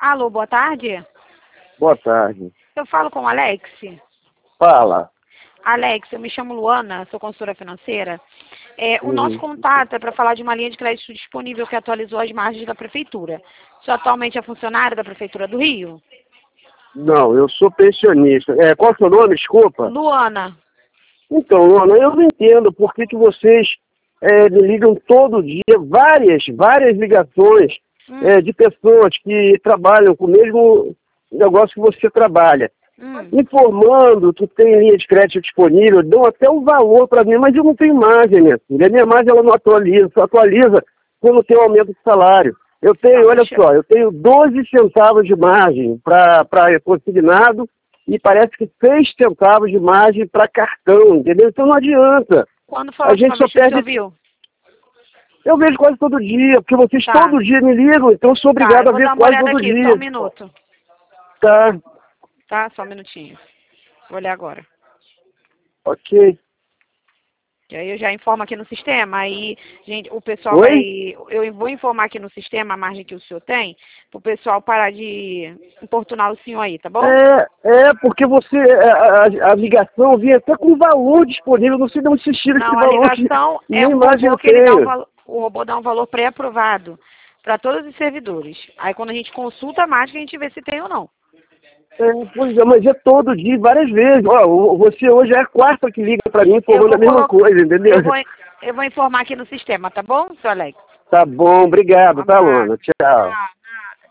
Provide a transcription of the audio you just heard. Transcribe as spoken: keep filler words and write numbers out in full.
Alô, boa tarde. Boa tarde. Eu falo com o Alex. Fala. Alex, eu me chamo Luana, sou consultora financeira. É, o Uhum. nosso contato é para falar de uma linha de crédito disponível que atualizou as margens da Prefeitura. Você atualmente é funcionário da Prefeitura do Rio? Não, eu sou pensionista. É, qual é o seu nome, desculpa? Luana. Então, Luana, eu não entendo por que, que vocês é, me ligam todo dia, várias, várias ligações Hum, é, de pessoas que trabalham com o mesmo negócio que você trabalha. hum. Informando que tem linha de crédito disponível, dão até o valor para mim, mas eu não tenho margem, minha filha. A minha margem ela não atualiza, só atualiza quando tem um aumento de salário. Eu tenho, Não, olha deixa eu- só, eu tenho doze centavos de margem para consignado e parece que seis centavos de margem para cartão, entendeu? Então não adianta. Quando foi a A última gente só vez que você perde. ouviu? Eu vejo quase todo dia, porque vocês Tá. todo dia me ligam, então eu sou Tá, obrigado eu a vou ver dar uma quase olhada todo aqui, dia. só um minuto. Tá, Tá, só um minutinho. Vou olhar agora. ok. Que aí eu já informo aqui no sistema, aí, gente, o pessoal Oi? vai... Eu vou informar aqui no sistema a margem que o senhor tem, pro pessoal parar de importunar o senhor aí, tá bom? É, é, porque você, a, a- a ligação vinha até com valor disponível, não sei de onde vocês tiram esse Não, a valor, que ligação é nem um imagem robô eu que ele dá um tenho. valor... O robô dá um valor pré-aprovado para todos os servidores. Aí quando a gente consulta a margem, a gente vê se tem ou não. É, pois é, mas é todo dia, várias vezes. Ó, o- você hoje é a quarta que liga pra mim Eu informando vou a mesma colocar... coisa, entendeu? Eu vou, eu vou informar aqui no sistema, tá bom, seu Alex? Tá bom, Um obrigado, tá, abraço. Luana? Tchau. Tchau.